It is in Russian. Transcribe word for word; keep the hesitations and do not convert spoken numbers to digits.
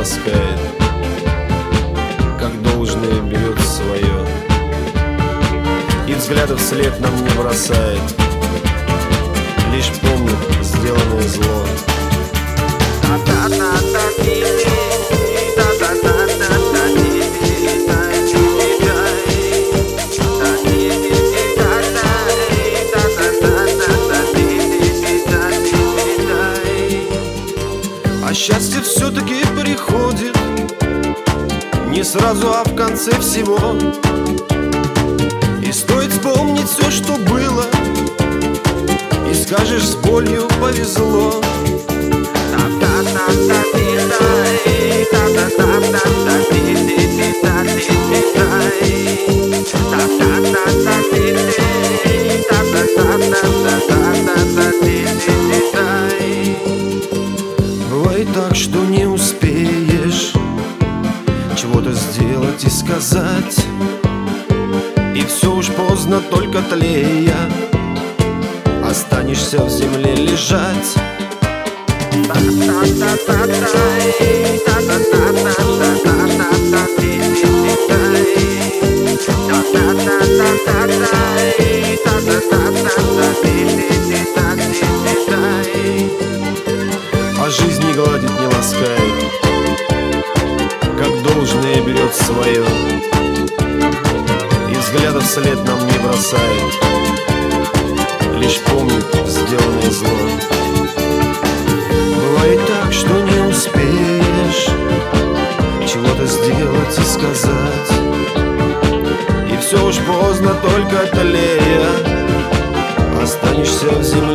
ласкает, как должное берет свое, и взглядов вслед нам не бросает, лишь помнит сделанное зло. А счастье все-таки приходит не сразу, а в конце всего. И стоит вспомнить все, что было, и скажешь с болью повезло. Бывает так, что не успеешь чего-то сделать и сказать, и все уж поздно, только тлея останешься в земле лежать. А жизнь не гладит, не ласкает, как должное берет свое, и взглядов вслед нам не бросает, лишь помнит сделанное зло. Бывает так, что не успеешь чего-то сделать и сказать, и все уж поздно, только тлея останешься в земле